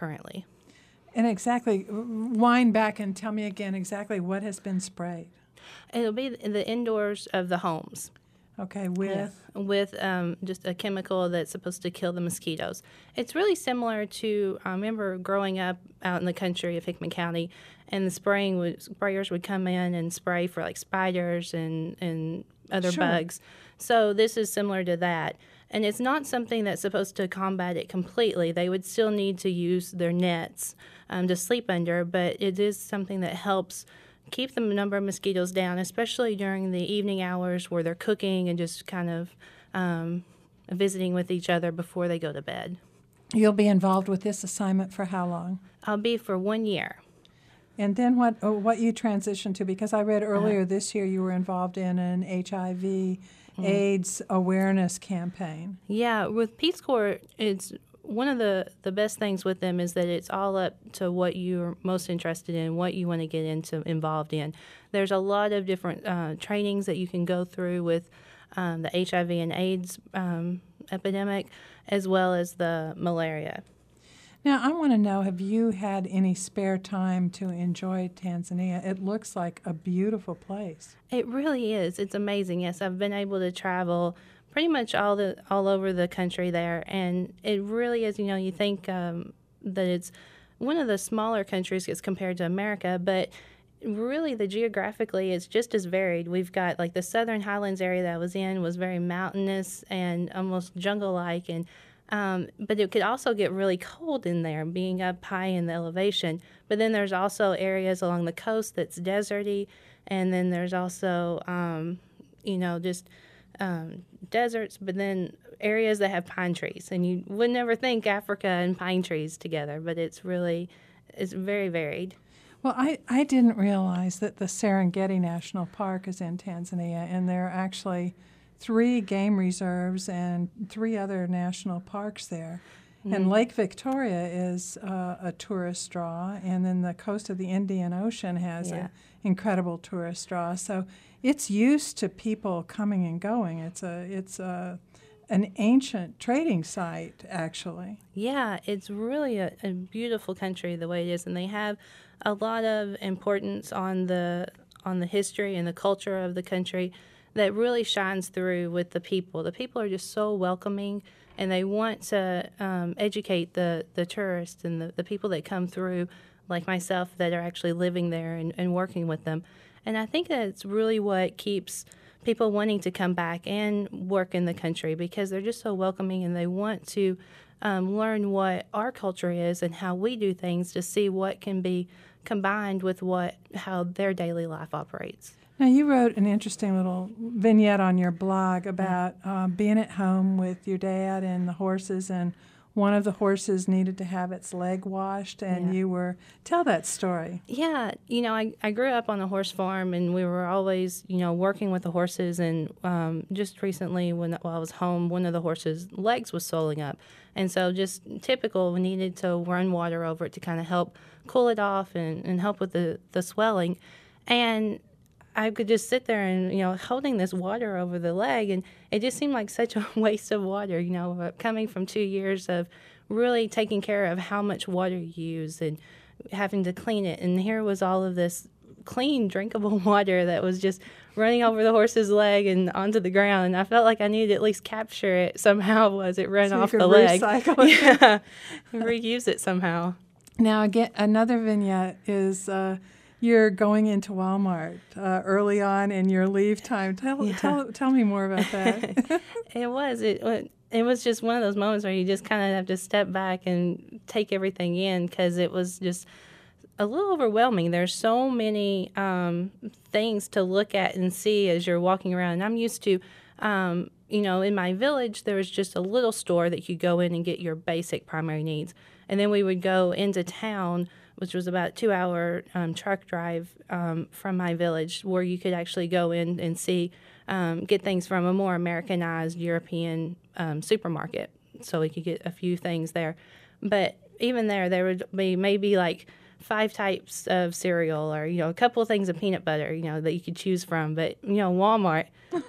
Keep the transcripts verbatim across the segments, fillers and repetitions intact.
currently. And exactly, wind back and tell me again exactly what has been sprayed. It'll be the indoors of the homes. Okay, with? Yeah, with um, just a chemical that's supposed to kill the mosquitoes. It's really similar to, I remember growing up out in the country of Hickman County, and the spraying would, sprayers would come in and spray for like spiders and, and other Sure. bugs. So this is similar to that. And it's not something that's supposed to combat it completely. They would still need to use their nets um, to sleep under, but it is something that helps keep the number of mosquitoes down, especially during the evening hours where they're cooking and just kind of um, visiting with each other before they go to bed. You'll be involved with this assignment for how long? I'll be for one year. And then what oh, what you transitioned to, because I read earlier uh, this year you were involved in an H I V mm-hmm. AIDS awareness campaign. Yeah, with Peace Corps, it's one of the, the best things with them is that it's all up to what you're most interested in, what you want to get into involved in. There's a lot of different uh, trainings that you can go through with um, the H I V and AIDS um, epidemic, as well as the malaria. Now, I want to know, have you had any spare time to enjoy Tanzania? It looks like a beautiful place. It really is. It's amazing. Yes, I've been able to travel pretty much all the all over the country there, and it really is. You know, you think um, that it's one of the smaller countries as compared to America, but really, the geographically, it's just as varied. We've got like the Southern Highlands area that I was in was very mountainous and almost jungle-like, and Um, but it could also get really cold in there, being up high in the elevation. But then there's also areas along the coast that's deserty, and then there's also, um, you know, just um, deserts, but then areas that have pine trees. And you would never think Africa and pine trees together, but it's really, it's very varied. Well, I, I didn't realize that the Serengeti National Park is in Tanzania, and there are actually three game reserves and three other national parks there. Mm-hmm. And Lake Victoria is uh, a tourist draw, and then the coast of the Indian Ocean has yeah. an incredible tourist draw. So it's used to people coming and going. It's a it's a an ancient trading site, actually. Yeah, it's really a, a beautiful country the way it is, and they have a lot of importance on the on the history and the culture of the country that really shines through with the people. The people are just so welcoming, and they want to um, educate the, the tourists and the, the people that come through, like myself, that are actually living there and, and working with them. And I think that's really what keeps people wanting to come back and work in the country, because they're just so welcoming, and they want to um, learn what our culture is and how we do things to see what can be combined with what how their daily life operates. Now, you wrote an interesting little vignette on your blog about uh, being at home with your dad and the horses, and one of the horses needed to have its leg washed, and yeah. you were, tell that story. Yeah, you know, I, I grew up on a horse farm, and we were always, you know, working with the horses, and um, just recently when while I was home, one of the horses' legs was swelling up, and so just typical, we needed to run water over it to kind of help cool it off and, and help with the, the swelling, and I could just sit there and, you know, holding this water over the leg, and it just seemed like such a waste of water, you know, coming from two years of really taking care of how much water you use and having to clean it. And here was all of this clean, drinkable water that was just running over the horse's leg and onto the ground. And I felt like I needed to at least capture it somehow as it ran so off you the could leg. Recycle it. Yeah, reuse it somehow. Now, again, another vignette is uh, you're going into Walmart uh, early on in your leave time. Tell yeah. tell tell me more about that. It was it it was just one of those moments where you just kind of have to step back and take everything in, because it was just a little overwhelming. There's so many um, things to look at and see as you're walking around. And I'm used to, um, you know, in my village there was just a little store that you go in and get your basic primary needs, and then we would go into town, which was about a two-hour um, truck drive um, from my village, where you could actually go in and see, um, get things from a more Americanized European um, supermarket, so we could get a few things there. But even there, there would be maybe like five types of cereal, or you know, a couple of things of peanut butter, you know, that you could choose from. But you know, Walmart,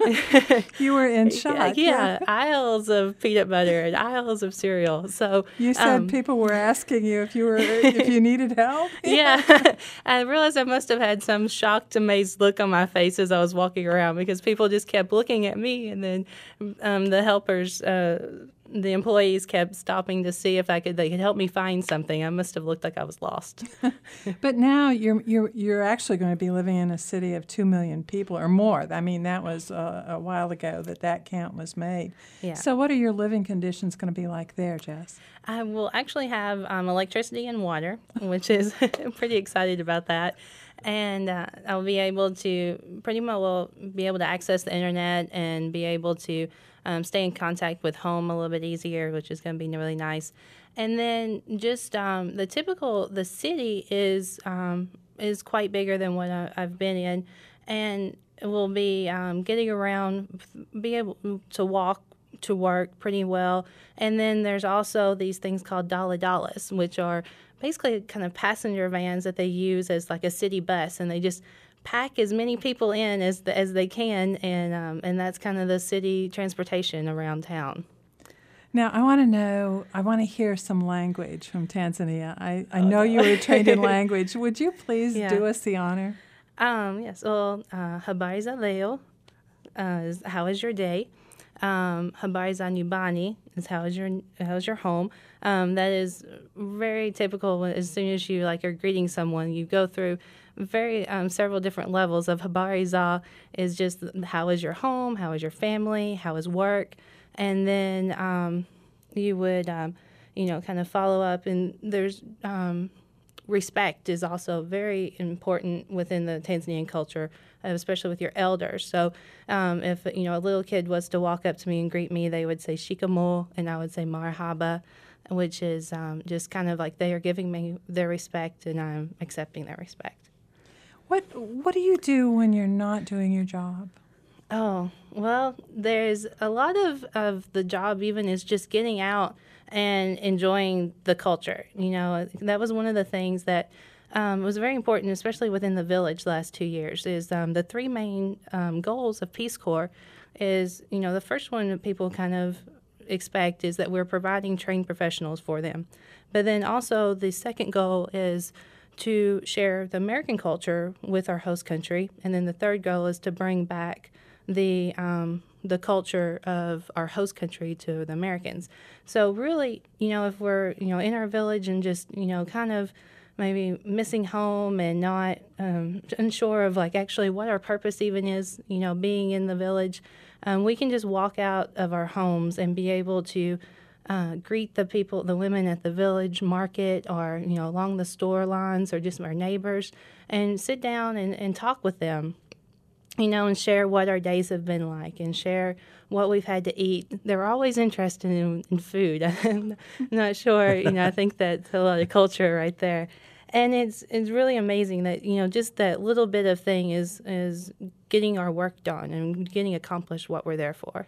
You were in shock. yeah, aisles of peanut butter and aisles of cereal. So You said um, people were asking you if you were if you needed help. yeah, I realized I must have had some shocked, amazed look on my face as I was walking around, because people just kept looking at me, and then um, the helpers, uh, the employees, kept stopping to see if I could they could help me find something. I must have looked like I was lost. But now you're you're you're actually going to be living in a city of two million people or more. I mean, that was uh, a while ago that that count was made. Yeah. So what are your living conditions going to be like there, Jess? I will actually have um, electricity and water, which is I'm pretty excited about that. And uh, I'll be able to pretty much will be able to access the internet and be able to um, stay in contact with home a little bit easier, which is going to be really nice. And then just um, the typical the city is um, is quite bigger than what I, I've been in, and will be um, getting around, be able to walk to work pretty well. And then there's also these things called dala dalas, which are basically kind of passenger vans that they use as like a city bus, and they just pack as many people in as the, as they can, and um, and that's kind of the city transportation around town. Now, I want to know, I want to hear some language from Tanzania. I, I know you were trained in language. Would you please Yeah. do us the honor? Um, yes. Well, uh, habari za leo uh, is how is your day. Um, habari za nyumbani is how is your how is your home. Um, that is very typical. When, as soon as you like are greeting someone, you go through very um, several different levels of habari za is just how is your home, how is your family, how is work, and then um, you would um, you know kind of follow up. And there's um, respect is also very important within the Tanzanian culture, especially with your elders. So um, if you know a little kid was to walk up to me and greet me, they would say shikamo, and I would say marhaba, which is um, just kind of like they are giving me their respect and I'm accepting their respect. What What do you do when you're not doing your job? Oh, well, there's a lot of, of the job even is just getting out and enjoying the culture. You know, that was one of the things that um, was very important, especially within the village the last two years, is um, the three main um, goals of Peace Corps is, you know, the first one that people kind of expect is that we're providing trained professionals for them. But then also the second goal is to share the American culture with our host country. And then the third goal is to bring back the um, the culture of our host country to the Americans. So really, you know, if we're, you know, in our village and just, you know, kind of maybe missing home and not um, unsure of like actually what our purpose even is, you know, being in the village, um, we can just walk out of our homes and be able to uh, greet the people, the women at the village market or, you know, along the store lines or just our neighbors and sit down and, and talk with them. You know, and share what our days have been like and share what we've had to eat. They're always interested in, in food. I'm not sure, you know, I think that's a lot of culture right there. And it's it's really amazing that, you know, just that little bit of thing is, is getting our work done and getting accomplished what we're there for.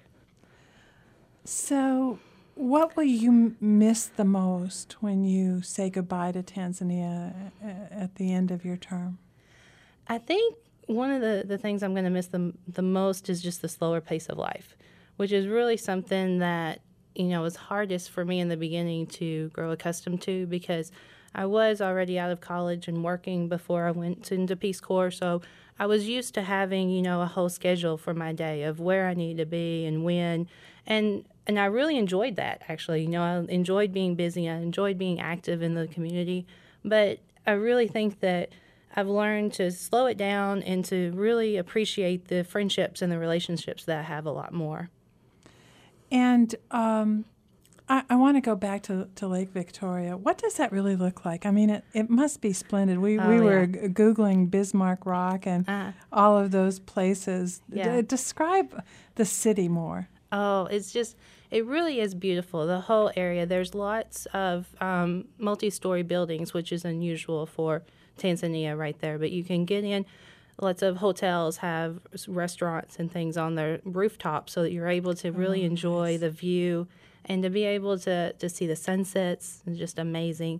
So, what will you miss the most when you say goodbye to Tanzania at the end of your term? I think one of the, the things I'm going to miss the, the most is just the slower pace of life, which is really something that, you know, was hardest for me in the beginning to grow accustomed to because I was already out of college and working before I went into Peace Corps. So I was used to having, you know, a whole schedule for my day of where I needed to be and when. And and I really enjoyed that, actually. You know, I enjoyed being busy. I enjoyed being active in the community. But I really think that I've learned to slow it down and to really appreciate the friendships and the relationships that I have a lot more. And um, I, I want to go back to, to Lake Victoria. What does that really look like? I mean, it, it must be splendid. We Oh, we were yeah. g- Googling Bismarck Rock and Uh, all of those places. Yeah. D- describe the city more. Oh, it's just, it really is beautiful, the whole area. There's lots of um, multi-story buildings, which is unusual for Tanzania right there. But you can get in, lots of hotels have restaurants and things on their rooftops so that you're able to really Oh, enjoy nice. the view and to be able to, to see the sunsets is just amazing.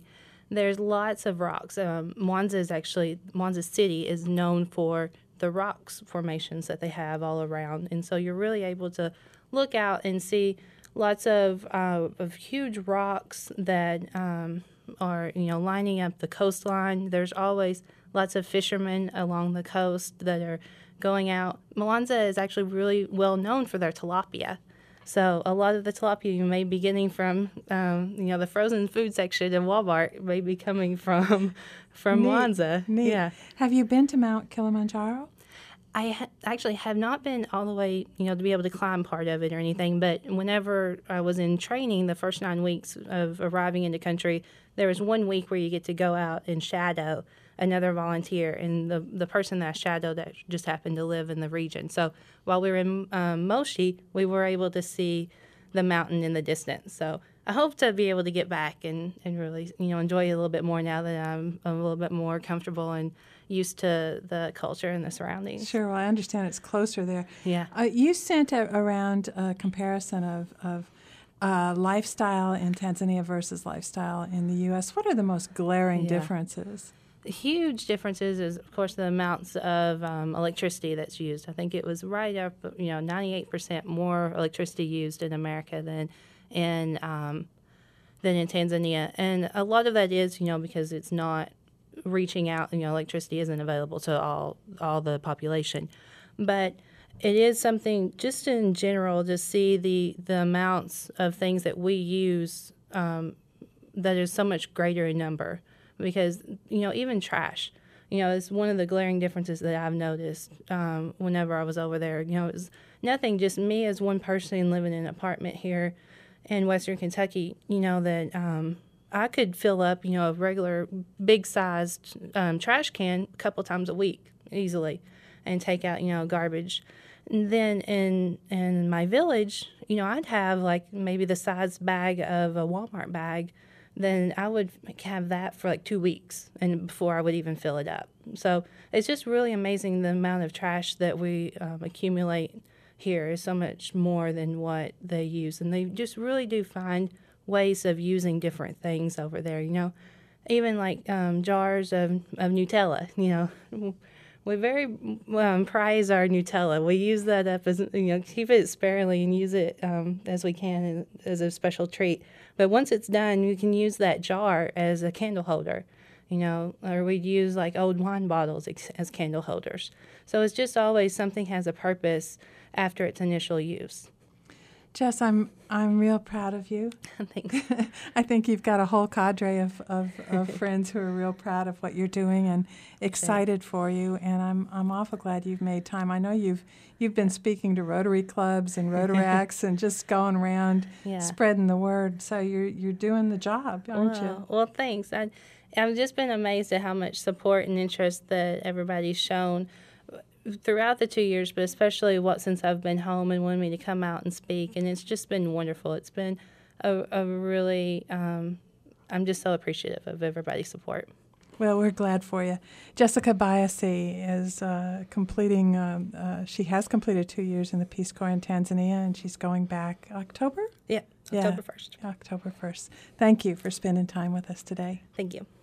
there's lots of rocks. Um, Mwanza is actually, Mwanza City is known for the rocks formations that they have all around. And so you're really able to look out and see lots of, uh, of huge rocks that um, are, you know, lining up the coastline. There's always lots of fishermen along the coast that are going out. Mwanza is actually really well known for their tilapia. So a lot of the tilapia you may be getting from, um, you know, the frozen food section of Walmart may be coming from from Neat. Mwanza. Neat. Yeah. Have you been to Mount Kilimanjaro? I ha- actually have not been all the way, you know, to be able to climb part of it or anything. But whenever I was in training, the first nine weeks of arriving in the country, there was one week where you get to go out and shadow another volunteer, and the the person that I shadowed that just happened to live in the region. So while we were in um, Moshi, we were able to see the mountain in the distance. So I hope to be able to get back and, and really, you know, enjoy it a little bit more now that I'm a little bit more comfortable and used to the culture and the surroundings. Sure. Well, I understand it's closer there. Yeah. Uh, you sent a, around a comparison of, of uh, lifestyle in Tanzania versus lifestyle in the U S. What are the most glaring Yeah. differences? Huge differences is, of course, the amounts of um, electricity that's used. I think it was right up, you know, ninety-eight percent more electricity used in America than in um, than in Tanzania, and a lot of that is, you know, because it's not reaching out. You know, electricity isn't available to all all the population, but it is something just in general to see the the amounts of things that we use um, that is so much greater in number. Because, you know, even trash, you know, it's one of the glaring differences that I've noticed um, whenever I was over there. You know, it was nothing, just me as one person living in an apartment here in Western Kentucky, you know, that um, I could fill up, you know, a regular big-sized um, trash can a couple times a week easily and take out, you know, garbage. And then in in my village, you know, I'd have, like, maybe the size bag of a Walmart bag. Then I would have that for like two weeks and before I would even fill it up. So it's just really amazing the amount of trash that we um, accumulate here is so much more than what they use. And they just really do find ways of using different things over there, you know, even like um, jars of, of Nutella, you know. We very um, prize our Nutella. We use that up as, you know, keep it sparingly and use it um, as we can as a special treat. But once it's done, you can use that jar as a candle holder, you know, or we'd use like old wine bottles as candle holders. So it's just always something has a purpose after its initial use. Jess, I'm I'm real proud of you. Thanks. I think you've got a whole cadre of, of, of friends who are real proud of what you're doing and excited for you. And I'm I'm awful glad you've made time. I know you've you've been speaking to Rotary clubs and Rotaracts and just going around Yeah. spreading the word. So you're you're doing the job, aren't well, you? Well, thanks. I, I've just been amazed at how much support and interest that everybody's shown throughout the two years, but especially what since I've been home and wanted me to come out and speak, and it's just been wonderful. It's been a, a really, um, I'm just so appreciative of everybody's support. Well, we're glad for you. Jessica Biasi is uh, completing, um, uh, she has completed two years in the Peace Corps in Tanzania, and she's going back October? Yeah, Yeah. October first. October first. Thank you for spending time with us today. Thank you.